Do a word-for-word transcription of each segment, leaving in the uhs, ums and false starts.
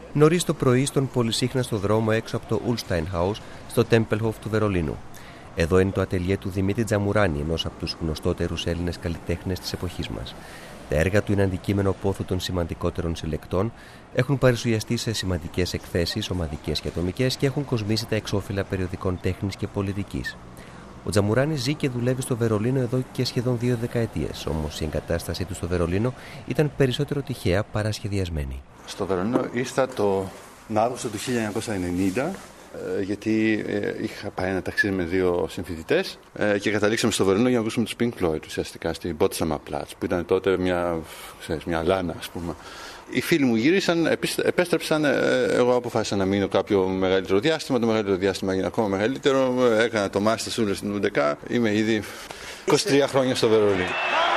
Νωρίς το πρωί, στον πολυσύχναστο δρόμο έξω από το Ulsteinhaus, στο Tempelhof του Βερολίνου. Εδώ είναι το ατελιέ του Δημήτρη Τζαμουράνη, ενός από τους γνωστότερους Έλληνες καλλιτέχνες της εποχής μας. Τα έργα του είναι αντικείμενο πόθου των σημαντικότερων συλλεκτών, έχουν παρουσιαστεί σε σημαντικές εκθέσεις, ομαδικές και ατομικές, και έχουν κοσμήσει τα εξώφυλλα περιοδικών τέχνης και πολιτικής. Ο Τζαμουράνης ζει και δουλεύει στο Βερολίνο εδώ και σχεδόν δύο δεκαετίες, όμως η εγκατάστασή του στο Βερολίνο ήταν περισσότερο τυχαία παρά σχεδιασμένη. Στο Βερολίνο ήρθα το Αύγουστο του χίλια εννιακόσια ενενήντα, γιατί είχα πάει ένα ταξίδι με δύο συμφοιτητές και καταλήξαμε στο Βερολίνο για να ακούσουμε τους Pink Floyd, ουσιαστικά στην Potsdamer Platz, που ήταν τότε μια, ξέρεις, μια λάνα, ας πούμε. Οι φίλοι μου γύρισαν, επέστρεψαν, εγώ αποφάσισα να μείνω κάποιο μεγαλύτερο διάστημα, το μεγαλύτερο διάστημα έγινε ακόμα μεγαλύτερο, έκανα το Master Schule στην ου ντι έι, είμαι ήδη είκοσι τρία χρόνια στο Βερολίνο.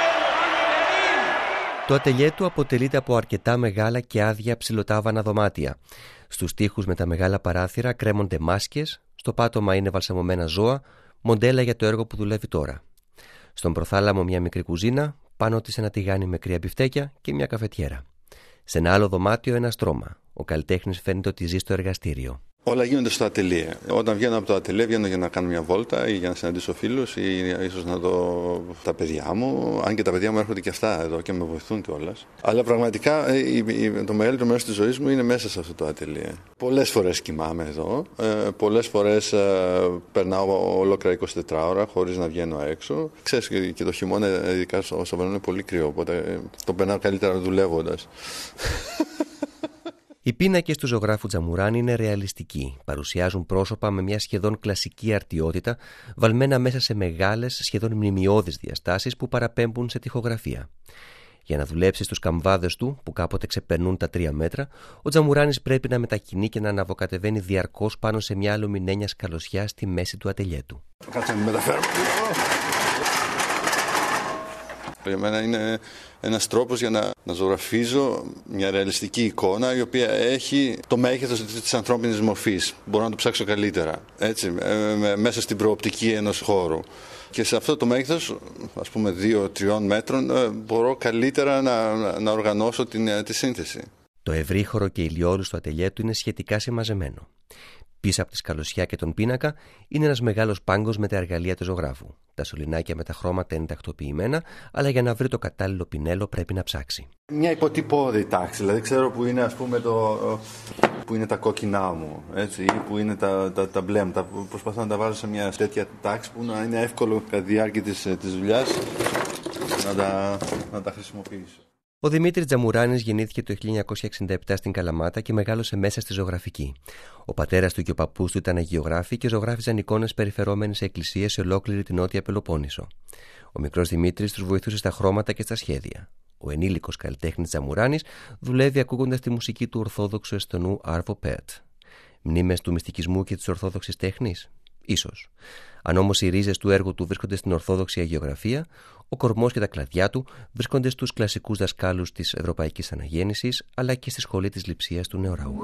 Το ατελιέ του αποτελείται από αρκετά μεγάλα και άδεια ψηλοτάβανα δωμάτια. Στους τοίχους με τα μεγάλα παράθυρα κρέμονται μάσκες, στο πάτωμα είναι βαλσαμωμένα ζώα, μοντέλα για το έργο που δουλεύει τώρα. Στον προθάλαμο μια μικρή κουζίνα, πάνω της ένα τηγάνι με κρύα μπιφτέκια και μια καφετιέρα. Σε ένα άλλο δωμάτιο ένα στρώμα. Ο καλλιτέχνης φαίνεται ότι ζει στο εργαστήριο. Όλα γίνονται στο ατελιέ. Όταν βγαίνω από το ατελιέ, βγαίνω για να κάνω μια βόλτα ή για να συναντήσω φίλους ή ίσως να δω τα παιδιά μου. Αν και τα παιδιά μου έρχονται και αυτά εδώ και με βοηθούν κιόλας. Αλλά πραγματικά το μεγαλύτερο μέρος της ζωής μου είναι μέσα σε αυτό το ατελιέ. Πολλές φορές κοιμάμαι εδώ. Πολλές φορές περνάω ολόκληρα εικοσιτέσσερις ώρα χωρίς να βγαίνω έξω. Ξέρεις, και το χειμώνα, ειδικά στο Βερολίνο, είναι πολύ κρύο. Οπότε το περνάω καλύτερα δουλεύοντας. Οι πίνακες του ζωγράφου Τζαμουράνη είναι ρεαλιστικοί. Παρουσιάζουν πρόσωπα με μια σχεδόν κλασική αρτιότητα, βαλμένα μέσα σε μεγάλες, σχεδόν μνημειώδεις διαστάσεις που παραπέμπουν σε τοιχογραφία. Για να δουλέψει στους καμβάδες του, που κάποτε ξεπερνούν τα τρία μέτρα, ο Τζαμουράνης πρέπει να μετακινεί και να αναβοκατεβαίνει διαρκώς πάνω σε μια αλουμινένια σκαλωσιά στη μέση του ατελιέ του. Κάτσε να με μεταφέρω. Για μένα είναι ένας τρόπος για να, να ζωγραφίζω μια ρεαλιστική εικόνα η οποία έχει το μέγεθος της ανθρώπινης μορφής. Μπορώ να το ψάξω καλύτερα, έτσι, ε, μέσα στην προοπτική ενός χώρου. Και σε αυτό το μέγεθος, ας πούμε δύο τριών μέτρων, ε, μπορώ καλύτερα να, να οργανώσω την, τη σύνθεση. Το ευρύχωρο και ηλιόλουστο ατελιέ του είναι σχετικά συμμαζεμένο. Πίσω από τη σκαλωσιά και τον πίνακα είναι ένας μεγάλος πάγκος με τα εργαλεία του ζωγράφου. Τα σωληνάκια με τα χρώματα είναι τακτοποιημένα, αλλά για να βρει το κατάλληλο πινέλο πρέπει να ψάξει. Μια υποτυπώδη τάξη, δηλαδή ξέρω που είναι, ας πούμε, το, που είναι τα κόκκινά μου, έτσι, ή που είναι τα, τα, τα μπλε μου. Τα, προσπαθώ να τα βάζω σε μια τέτοια τάξη που να είναι εύκολο κατά τη διάρκεια της, της δουλειάς να τα, να τα χρησιμοποιήσω. Ο Δημήτρης Τζαμουράνης γεννήθηκε το χίλια εννιακόσια εξήντα επτά στην Καλαμάτα και μεγάλωσε μέσα στη ζωγραφική. Ο πατέρας του και ο παππούς του ήταν αγιογράφοι και ζωγράφιζαν εικόνες περιφερόμενες σε εκκλησίες σε ολόκληρη την Νότια Πελοπόννησο. Ο μικρός Δημήτρης τους βοηθούσε στα χρώματα και στα σχέδια. Ο ενήλικος καλλιτέχνης Τζαμουράνης δουλεύει ακούγοντας τη μουσική του ορθόδοξου Εσθονού Άρβο Πέατ. Μνήμες του μυστικισμού και της ορθόδοξης τέχνης? Ίσως. Αν όμως οι ρίζες του έργου του βρίσκονται στην ορθόδοξη αγιογραφία, ο κορμός και τα κλαδιά του βρίσκονται στους κλασικούς δασκάλους της Ευρωπαϊκής Αναγέννησης, αλλά και στη σχολή της Λειψίας του Νεοραούχ.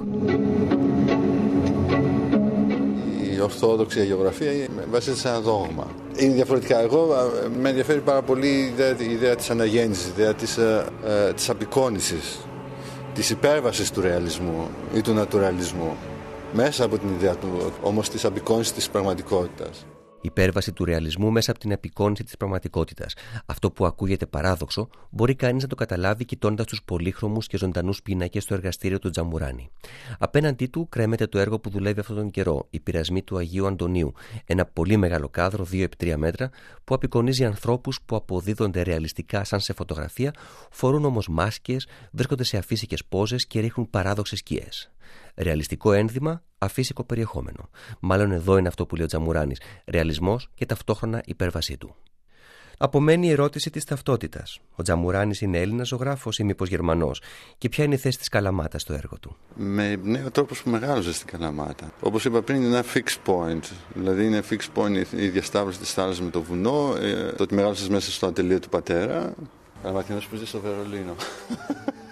Η ορθόδοξη αγιογραφία βασίζεται σε ένα δόγμα. Είναι διαφορετικά. Εγώ με ενδιαφέρει πάρα πολύ η ιδέα, η ιδέα της αναγέννησης, η ιδέα της, ε, ε, της απεικόνησης, της υπέρβασης του ρεαλισμού ή του νατουραλισμού. Μέσα από την ιδέα του, όμως, της απεικόνησης της πραγματικότητας. Υπέρβαση του ρεαλισμού μέσα από την απεικόνηση της πραγματικότητας. Αυτό που ακούγεται παράδοξο, μπορεί κανείς να το καταλάβει κοιτώντας τους πολύχρωμους και ζωντανούς πίνακες στο εργαστήριο του Τζαμουράνη. Απέναντί του κρέμεται το έργο που δουλεύει αυτόν τον καιρό, οι πειρασμοί του Αγίου Αντωνίου. Ένα πολύ μεγάλο κάδρο, δύο επί τρία μέτρα, που απεικονίζει ανθρώπους που αποδίδονται ρεαλιστικά σαν σε φωτογραφία, φορούν όμως μάσκες, βρίσκονται σε αφύσικες πόζες και ρίχνουν παράδοξες σκιές. Ρεαλιστικό ένδυμα, αφύσικο περιεχόμενο. Μάλλον εδώ είναι αυτό που λέει ο Τζαμουράνης. Ρεαλισμός και ταυτόχρονα υπέρβασή του. Απομένει η ερώτηση της ταυτότητας. Ο Τζαμουράνης είναι Έλληνας ζωγράφος ή μήπως Γερμανός? Και ποια είναι η θέση της Καλαμάτας στο έργο του? Με νέο τρόπο που μεγάλωσε στην Καλαμάτα. Όπως είπα πριν, είναι ένα fixed point. Δηλαδή είναι fixed point η διασταύρωση της θάλασσας με το βουνό, το ότι μεγάλωσες μέσα στο ατελείο του πατέρα. Καλαματινός που ζει στο Βερολίνο.